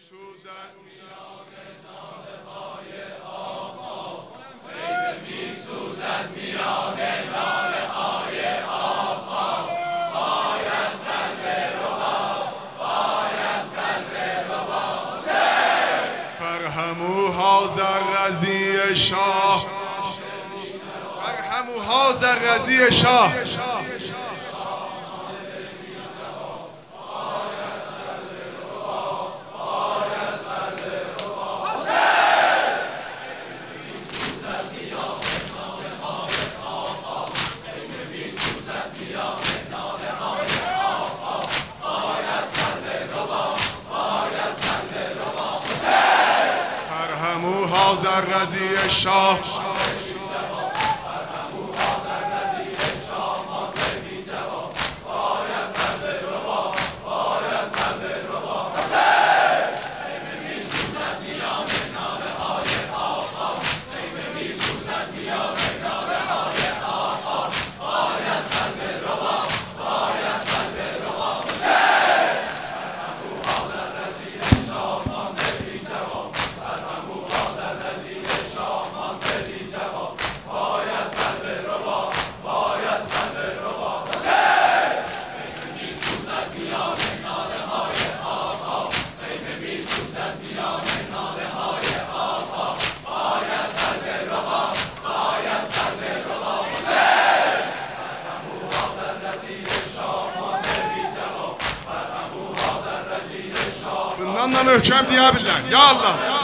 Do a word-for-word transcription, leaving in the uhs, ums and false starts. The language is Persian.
میسوزد میان ناله های آب، خیمه میسوزد میان ناله های آب، وای از قلب رباب، وای از قلب رباب. فرهموا هذا الرضیع شاه، فرهموا هذا الرضیع شاه. هذا الرضیع شاه، bundan da möhkəm deyə bilirlər. Ya Allah!